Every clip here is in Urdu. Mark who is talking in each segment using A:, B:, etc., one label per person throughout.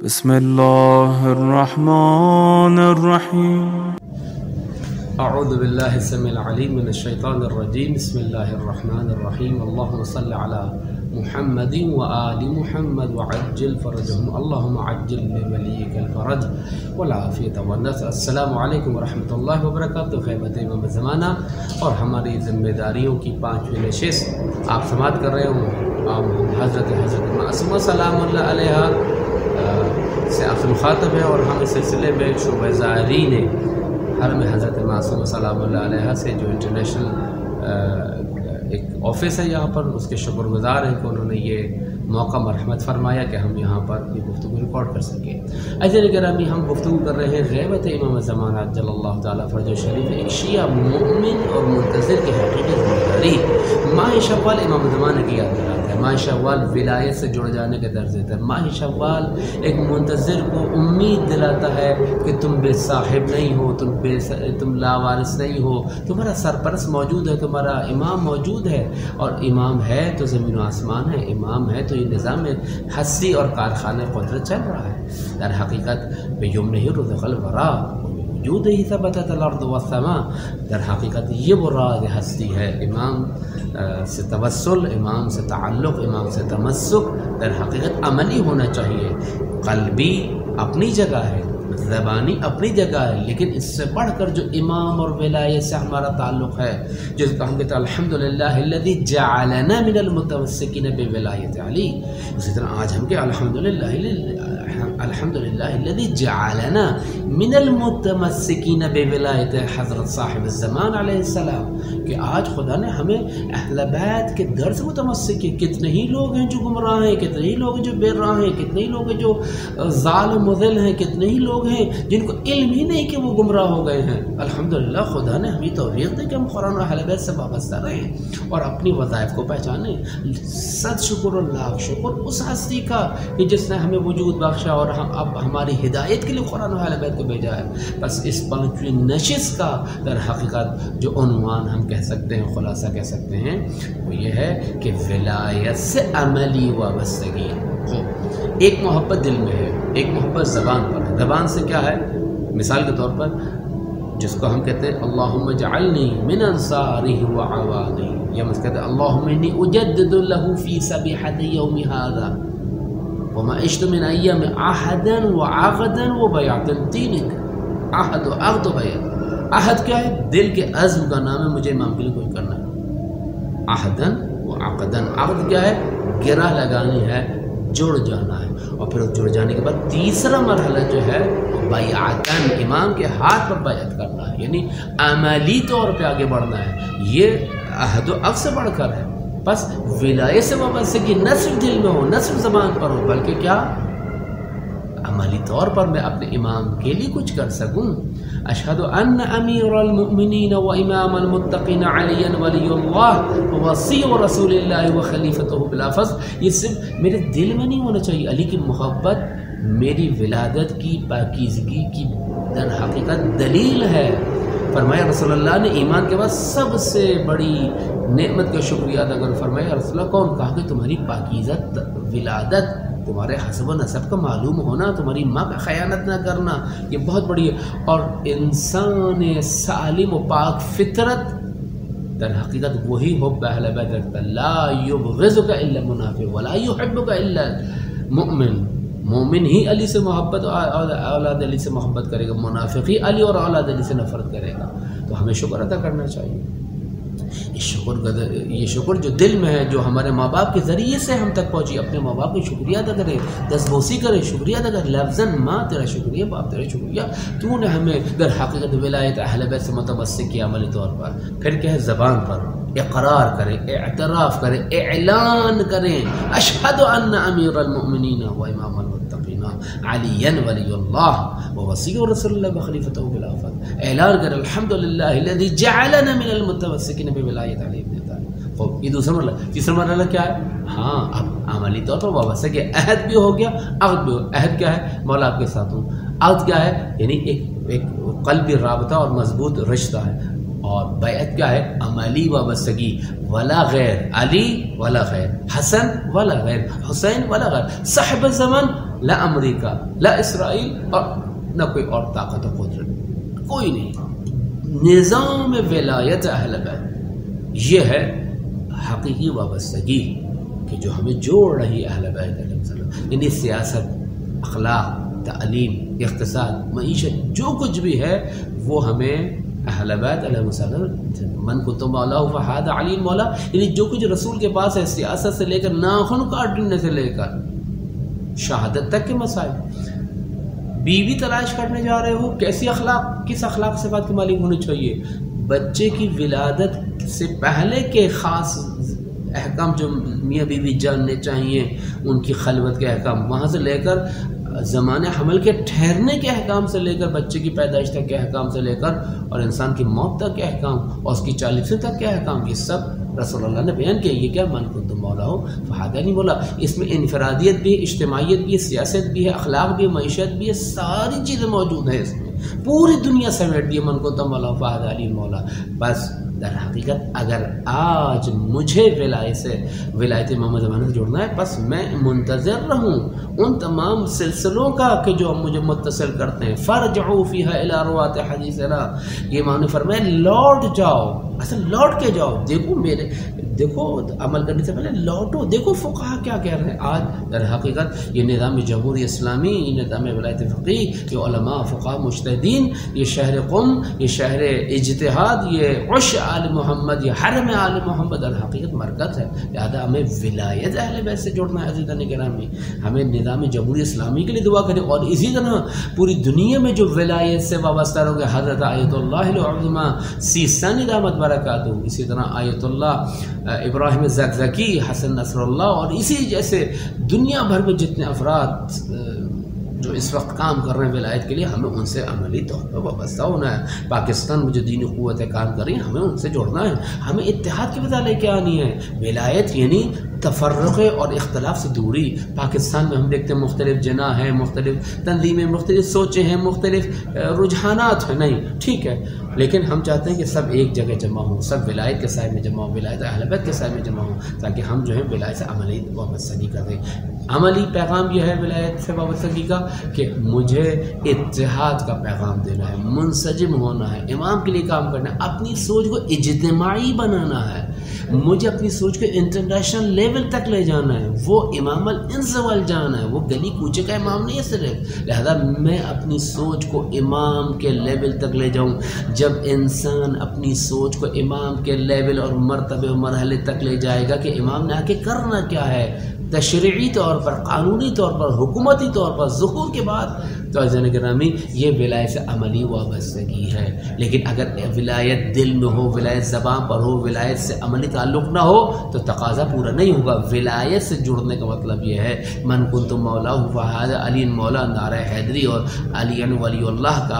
A: بسم الله الرحمن الرحيم.
B: اعوذ باللہ السمیع العلیم من الشیطان الرجیم. بسم اللہ الرحمن الرحیم. اللہم صل علی محمد وآل محمد وعجل فرجهم. اللہم عجل بولیک الفرج والعافیت والنصر. السلام علیکم ورحمۃ اللہ وبرکاتہ. خیبت امام زمانہ اور ہماری ذمہ داریوں کی 5ویں نشست آپ سماعت کر رہے ہوں. حضرت معصومہ سلام اللہ علیہا سے آپ مخاطب ہے اور ہم اس سلسلے میں شعبہ زائرین حرم حضرت معصومہ سلام اللہ علیہ سے جو انٹرنیشنل ایک آفس ہے یہاں پر، اس کے شکر گزار ہیں کہ انہوں نے یہ موقع مرحمت فرمایا کہ ہم یہاں پر یہ گفتگو ریکارڈ کر سکیں. عزیزان گرامی، ہم گفتگو کر رہے ہیں غیبت امام زمانہ جل اللہ تعالیٰ فرجہ شریف. ایک شیعہ مومن اور منتظر کی حقیقی ذمہ داری ماہ شوال امام زمانہ کی یاد دلاتا ہے. ماہ شوال ولایت سے جڑ جانے کا درس دیتا ہے. ماہ شوال ایک منتظر کو امید دلاتا ہے کہ تم بے صاحب نہیں ہو، تم لاوارث نہیں ہو، تمہارا سرپرست موجود ہے، تمہارا امام موجود ہے. اور امام ہے تو زمین و آسمان ہے، امام ہے تو یہ نظام ہستی اور کارخانہ قدرت چل رہا ہے. در حقیقت بیمنہ رزق الورا وجود ہی ثبتت الارض والسماء. در حقیقت یہ وہ راز ہستی ہے. امام سے توسل، امام سے تعلق، امام سے تمسک در حقیقت عملی ہونا چاہیے. قلبی اپنی جگہ ہے، زبانی اپنی جگہ ہے، لیکن اس سے بڑھ کر جو امام اور ولایت سے ہمارا تعلق ہے، جس کا ہم کہتے ہیں الحمدللہ الذی جعلنا من المتمسکین بولایت علی. اسی طرح آج ہم کہ الحمدللہ الذی جعلنا من المتمسکین بولایت حضرت صاحب الزمان علیہ السلام، کہ آج خدا نے ہمیں اہل بیت کے در سے متمسک کیا. کتنے ہی لوگ ہیں جو گمراہ ہیں، کتنے ہی لوگ ہیں جو بے راہ ہیں، کتنے ہی لوگ ہیں جو ظالم مضل ہیں، کتنے ہی لوگ ہیں جن کو علم ہی نہیں کہ وہ گمراہ ہو گئے ہیں. الحمدللہ خدا نے ہمیں توفیق دی کہ ہم قرآن اور اہل بیت سے وابستہ رہیں اور اپنی وظائف کو پہچانیں. صد شکر اور لاکھ شکر اس ہستی کا کہ جس نے ہمیں وجود بخشا اور ہم اب ہماری ہدایت کے لیے قرآن اور اہل بیت کو بھیجا ہے. بس اس 5ویں نشست کا در حقیقت جو عنوان ہم کہہ سکتے ہیں، خلاصہ کہہ سکتے ہیں، وہ یہ ہے کہ ولایت سے عملی وابستگی. ایک محبت دل میں ہے، ایک محبت زبان پر ہے. زبان سے کیا ہے؟ مثال کے طور پر جس کو ہم کہتے ہیں اللہم اجعلنی من انصارہ وعوانہ، یا مجھ کہتے ہیں اللہم انی اجدد له فی سبیحۃ یوم ھذا وما عشت من ایام عہدا وعقدا وبیعۃ دینک. عہد و عقد و بیع. عہد کیا ہے؟ دل کے عزم کا نام ہے، مجھے امام کے لیے کوئی کرنا ہے. عہدن و عقدن. عقد کیا ہے؟ گرہ لگانی ہے، جڑ جانا ہے. اور پھر جڑ جانے کے بعد تیسرا مرحلہ جو ہے بیعتن، امام کے ہاتھ پر بیعت کرنا ہے، یعنی عملی طور پہ آگے بڑھنا ہے. یہ عہد و عقد سے بڑھ کر ہے. بس ولایت سے وابستگی نہ صرف دل میں ہو، نہ صرف زبان پر ہو، بلکہ کیا عملی طور پر میں اپنے امام کے لیے کچھ کر سکوں. اشہد ان امیر المؤمنین و امام المتقین علی ولی اللہ وصی رسول اللہ و خلیفتہ بلا فصل. یہ صرف میرے دل میں نہیں ہونا چاہیے. علی کی محبت میری ولادت کی پاکیزگی کی در حقیقت دلیل ہے. فرمایا رسول اللہ نے ایمان کے بعد سب سے بڑی نعمت کا شکریہ ادا کر. فرمایا رسول اللہ کون؟ کہا کہ تمہاری پاکیزہ ولادت، تمہارے حسب و نسب کا معلوم ہونا، تمہاری ماں کا خیانت نہ کرنا، یہ بہت بڑی ہے. اور انسان سالم و پاک فطرت در حقیقت وہی حب اہل بیت رکھتا. لا یبغضک الا منافق ولا یحبک الا مؤمن. مومن ہی علی سے محبت، اولاد علی سے محبت کرے گا، منافق ہی علی اور اولاد علی سے نفرت کرے گا. تو ہمیں شکر ادا کرنا چاہیے. یہ شکر جو دل میں ہے، جو ہمارے ماں باپ کے ذریعے سے ہم تک پہنچی، اپنے ماں باپ کو شکریہ ادا کرے، دستبوسی کرے، شکریہ ادا کرے. لفظاً ماں تیرا شکریہ، باپ تیرا شکریہ، تو نے ہمیں در حقیقت ولایت اہل بیت سے متمسک کیا عملی طور پر. پھر کیا ہے؟ زبان پر اقرار کریں، اعتراف کریں، اعلان کریں اشہد ان امیر المؤمنین و امام المتقین علی ولی اللہ و وصی رسول اللہ و خلیفتہ بلا فصل. اعلان کریں الحمدللہ الذی جعلنا من المتمسکین بولایت علی ابن طالب. خوب، یہ دوسرا مرحلہ. تیسرا مرحلہ کیا ہے؟ ہاں، اب عملی طور پر وابستہ کہ عہد بھی ہو گیا، عقد بھی ہو. عہد کیا ہے؟ مولا آپ کے ساتھ ہوں. عقد کیا ہے؟ یعنی ایک قلبی رابطہ اور مضبوط رشتہ ہے. اور بیعت کیا ہے؟ عملی وابستگی. ولا غیر علی ولا غیر حسن ولا غیر حسین ولا غیر صاحب الزمان لا امریکہ، لا اسرائیل اور نہ کوئی اور طاقت و قدرت، کوئی نہیں۔ نظام ولایت اہل بیت یہ ہے حقیقی وابستگی کہ جو ہمیں جوڑ رہی اہل بیت علیہ السلام، یعنی سیاست، اخلاق، تعلیم، اقتصاد، معیشت، جو کچھ بھی ہے وہ ہمیں اہل بیت علیہ السلام، من کنت مولا فہذا علی مولا، یعنی جو کچھ رسول کے پاس ہے، سیاست سے لے کر ناخن کاٹنے سے لے کر شہادت تک کے مسائل۔ بیوی تلاش کرنے جا رہے ہو، کیسی اخلاق، کس اخلاق صفات کے مالک ہونے چاہیے؟ بچے کی ولادت سے پہلے کے خاص احکام جو میاں بیوی جاننے چاہیے، ان کی خلوت کے احکام، وہاں سے لے کر زمانے حمل کے ٹھہرنے کے احکام سے لے کر بچے کی پیدائش تک کے احکام سے لے کر اور انسان کی موت تک کے احکام اور اس کی 40 تک کے احکام، یہ سب رسول اللہ نے بیان کیا۔ یہ کیا؟ من کنت مولا ہو فہذا نہیں بولا۔ اس میں انفرادیت بھی ہے، اجتماعیت بھی ہے، سیاست بھی ہے، اخلاق بھی ہے، معیشت بھی ہے، ساری چیزیں موجود ہیں اس میں، پوری دنیا سمیٹ دی ہے من کنت مولا ہو فہذا علی مولا۔ بس در حقیقت اگر آج مجھے ولایت محمد زمانہ سے جڑنا ہے، بس میں منتظر رہوں ان تمام سلسلوں کا کہ جو مجھے متصل کرتے ہیں۔ فرجعوا فیہا الی روات حدیثنا، یہ امام نے فرمایا لوٹ جاؤ، اصل لوٹ کے جاؤ، دیکھو عمل کرنے سے پہلے لوٹو، دیکھو فقہا کیا کہہ رہے ہیں۔ آج در حقیقت یہ نظام جمہوری اسلامی، یہ نظام ولایت فقیہ، یہ علماء فقہا مجتہدین، یہ شہر قم، یہ شہر اجتہاد، یہ عش آل محمد، یہ حرم آل محمد در حقیقت مرکز ہے۔ لہذا ہمیں ولایت اہل بیت سے جڑنا ہے عزیزان گرامی، ہمیں نظام جمہوری اسلامی کے لیے دعا کریں، اور اسی طرح پوری دنیا میں جو ولایت سے وابستہ رہو گے، حضرت آیت اللہ العظمہ سیستانی دامت برکاتہ، اسی طرح آیت اللہ ابراہیم زکزکی، حسن نصر اللہ، اور اسی جیسے دنیا بھر میں جتنے افراد جو اس وقت کام کر رہے ہیں ولایت کے لیے، ہمیں ان سے عملی طور پر وابستہ ہونا ہے۔ پاکستان میں جو دینی قوتیں کام کر رہی ہیں، ہمیں ان سے جڑنا ہے، ہمیں اتحاد کی فضا لے کے آنی ہے۔ ولایت یعنی تفرقے اور اختلاف سے دوری۔ پاکستان میں ہم دیکھتے ہیں مختلف جناح ہیں، مختلف تنظیمیں، مختلف سوچیں ہیں، مختلف رجحانات ہیں، نہیں ٹھیک ہے، لیکن ہم چاہتے ہیں کہ سب ایک جگہ جمع ہوں، سب ولایت کے سائے میں جمع ہوں، ولایت اہل بیت کے سائے میں جمع ہوں، تاکہ ہم جو ہے ولایت سے عملی وابستگی کر دیں۔ عملی پیغام یہ ہے ولایت سے وابستگی کا کہ مجھے اتحاد کا پیغام دینا ہے، منسجم ہونا ہے، امام کے لیے کام کرنا ہے، اپنی سوچ کو اجتماعی بنانا ہے، مجھے اپنی سوچ کو انٹرنیشنل لیول تک لے جانا ہے، وہ امام الانس والجان ہے، وہ گلی کوچے کا امام نہیں ہے صرف۔ لہذا میں اپنی سوچ کو امام کے لیول تک لے جاؤں۔ جب انسان اپنی سوچ کو امام کے لیول اور مرتبے و مرحلے تک لے جائے گا کہ امام نے آ کے کرنا کیا ہے، تشریعی طور پر، قانونی طور پر، حکومتی طور پر، ظہور کے بعد، تو عزیزان گرامی یہ ولایت سے عملی وابستگی ہے۔ لیکن اگر ولایت دل میں ہو، ولایت زبان پر ہو، ولایت سے عملی تعلق نہ ہو تو تقاضا پورا نہیں ہوگا۔ ولایت سے جڑنے کا مطلب یہ ہے من کنت مولا فہذا علی مولا، نعرہ حیدری اور علی ولی اللہ کا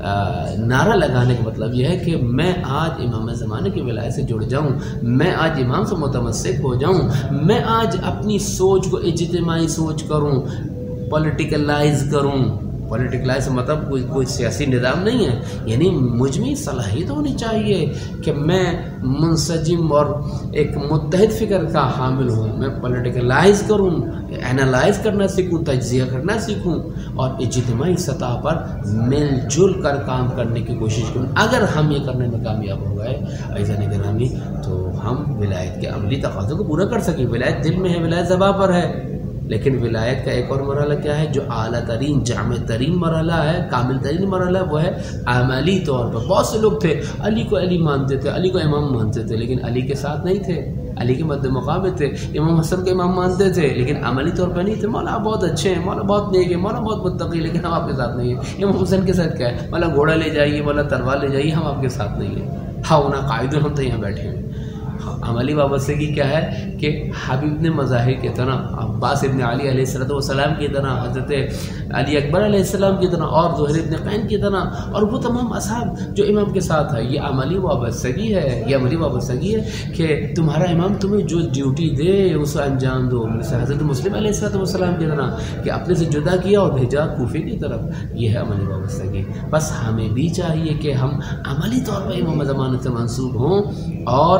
B: نعرہ لگانے کا مطلب یہ ہے کہ میں آج امام زمانے کی ولایت سے جڑ جاؤں، میں آج امام سے متمسک ہو جاؤں، میں آج اپنی سوچ کو اجتماعی سوچ کروں، پولیٹیکلائز کروں۔ پولیٹیکلائز مطلب کوئی سیاسی نظام نہیں ہے، یعنی مجھ میں صلاحیت ہونی چاہیے کہ میں منسجم اور ایک متحد فکر کا حامل ہوں، میں پولیٹیکلائز کروں، اینالائز کرنا سیکھوں، تجزیہ کرنا سیکھوں، اور اجتماعی سطح پر مل جل کر کام کرنے کی کوشش کروں۔ اگر ہم یہ کرنے میں کامیاب ہو گئے عزیزان گرامی تو ہم ولایت کے عملی تقاضوں کو پورا کر سکیں۔ ولایت دل میں ہے، ولایت زبان پر ہے، لیکن ولایت کا ایک اور مرحلہ کیا ہے جو اعلیٰ ترین، جامع ترین مرحلہ ہے، کامل ترین مرحلہ ہے، وہ ہے عملی طور پر۔ بہت سے لوگ تھے علی کو علی مانتے تھے، علی کو امام مانتے تھے، لیکن علی کے ساتھ نہیں تھے، علی کے مد مقام میں تھے۔ امام حسن کو امام مانتے تھے لیکن عملی طور پر نہیں تھے۔ مولا بہت اچھے ہیں، مولا بہت نیک ہے، مولا بہت متقی، لیکن ہم آپ کے ساتھ نہیں ہیں۔ امام حسن کے ساتھ کیا ہے؟ مولا گھوڑا لے جائیے، مولا تلوار لے جائیے، ہم آپ کے ساتھ نہیں ہیں۔ ہاں انہیں قائد ہم تو یہاں بیٹھے ہیں۔ عملی وابستگی کیا ہے کہ حبیب ابن مظاہر کی طرح، عباس ابن علی علیہ السلام کی طرح، حضرت علی اکبر علیہ السلام کی طرح، اور زہیر ابن قین کی طرح، اور وہ تمام اصحاب جو امام کے ساتھ ہے۔ یہ عملی وابستگی ہے، یہ عملی وابستگی ہے کہ تمہارا امام تمہیں جو ڈیوٹی دے اسے انجام دو۔ مثل حضرت مسلم علیہ السلام کی طرح کہ اپنے سے جدا کیا اور بھیجا کوفے کی طرف، یہ ہے عملی وابستگی۔ بس ہمیں بھی چاہیے کہ ہم عملی طور پر امام زمانے سے منسوب ہوں اور اپنے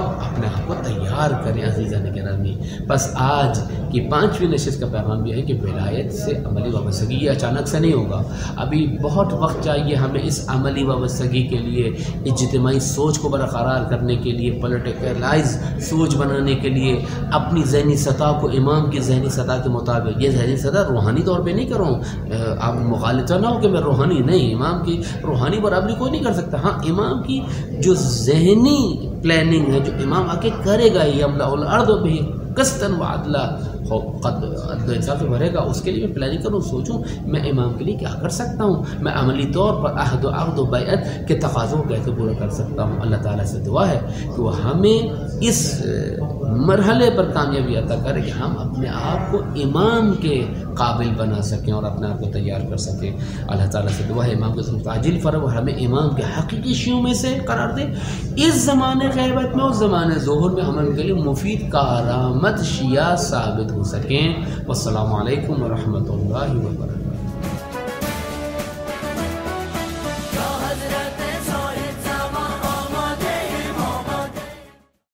B: اپنے آپ کو تیار کریں عزیزان گرامی۔ بس آج کی 5ویں نشست کا پیغام یہ ہے کہ ولایت سے عملی وابستگی یہ اچانک سے نہیں ہوگا، ابھی بہت وقت چاہیے ہمیں اس عملی وابستگی کے لیے، اجتماعی سوچ کو برقرار کرنے کے لیے، پولیٹیکلائز سوچ بنانے کے لیے، اپنی ذہنی سطح کو امام کی ذہنی سطح کے مطابق، یہ ذہنی سطح روحانی طور پہ نہیں کروں، آپ مغالطہ نہ ہو کہ میں روحانی نہیں، امام کی روحانی برابری کوئی نہیں کر سکتا، ہاں امام کی جو ذہنی پلاننگ ہے، جو امام آ کے کرے گا، یملأ الارض بہ قسطا وعدلا، عدل و انصاف سے بھرے گا، اس کے لیے میں پلاننگ کروں، سوچوں میں امام کے لیے کیا کر سکتا ہوں، میں عملی طور پر عہد و عقد و بیعت کے تقاضوں کو کیسے پورا کر سکتا ہوں۔ اللہ تعالیٰ سے دعا ہے کہ وہ ہمیں اس مرحلے پر کامیابی عطا کرے کہ ہم اپنے آپ کو امام کے قابل بنا سکیں اور اپنے آپ کو تیار کر سکیں۔ اللہ تعالیٰ سے دعا ہے امام کے ذریعے عاجل فرم اور ہمیں امام کے حقیقی شیعوں میں سے قرار دے، اس زمانے غیبت میں، اس زمانے ظہور میں ہم ان کے لیے مفید کارآمد شیعہ ثابت ہو سکیں۔ والسلام علیکم ورحمۃ اللہ وبرکاتہ۔